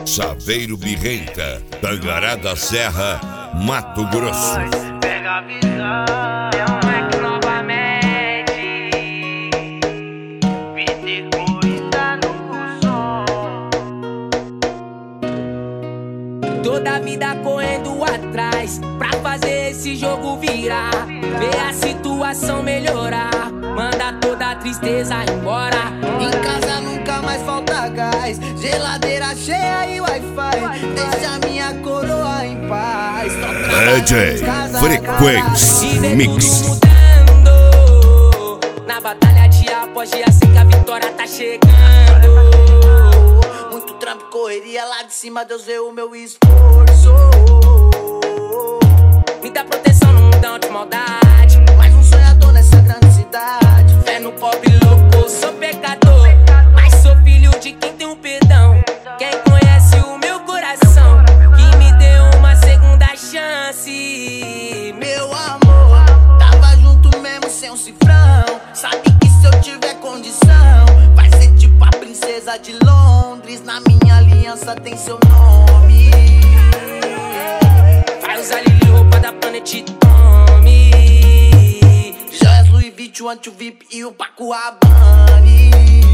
Saveiro Birrenta, Tangará da Serra, Mato Grosso. Pega a visão, é um Mac novamente. Vitor Coringa no som. Toda a vida correndo atrás pra fazer esse jogo virar. Ver a situação melhorar, manda toda a tristeza embora. Em casa nunca mais falta gás, geladeira cheia e Wi-Fi. Deixa minha coroa em paz. DJ Frequência Mix. Mudando. Na batalha de aposta, já sei que a vitória tá chegando. Muito trampo, correria lá de cima, Deus vê o meu esforço. Me dá proteção no mundão de maldade, Mais um sonhador nessa grande cidade. fé no pobre louco, sou pecador, mas sou filho de quem tem um perdão. Quem conhece o meu coração, que me deu uma segunda chance. Meu amor, tava junto mesmo sem um cifrão. Sabe que se eu tiver condição, vai ser tipo a princesa de Londres. Na minha aliança tem seu nome. Vai usar Lili, roupa da Planet Tommy. Joias Louis Vuitton, anti-VIP e o Paco Rabanne.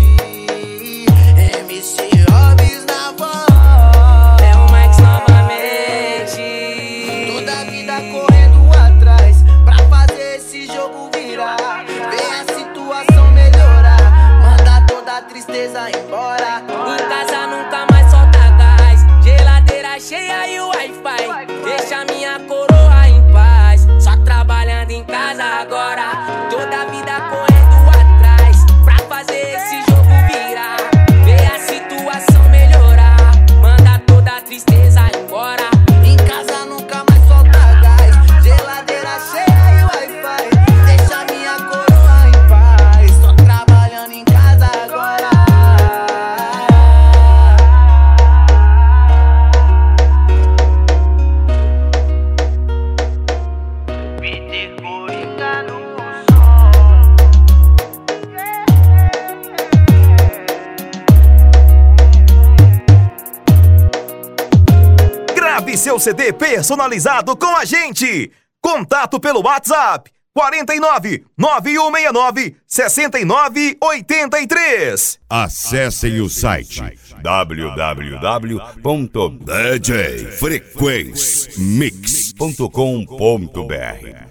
MC Hobbs na voz. É o Max novamente. Toda a vida correndo atrás pra fazer esse jogo virar. Ver a situação melhorar, manda toda a tristeza embora. Em casa nunca mais falta gás, geladeira cheia e o Wi-Fi. Deixa minha coroa em paz, só trabalhando em casa agora. Toda a vida correndo atrás pra fazer esse jogo virar. Ver a situação melhorar, manda toda a tristeza embora. Em casa nunca mais falta gás, geladeira cheia e Wi-Fi. Deixa minha coroa em paz, só trabalhando em casa agora. Vitor Coringa no som. Grave seu CD personalizado com a gente. Contato pelo WhatsApp 49 9169 6983. Acessem o site www.djfrequencemix.com.br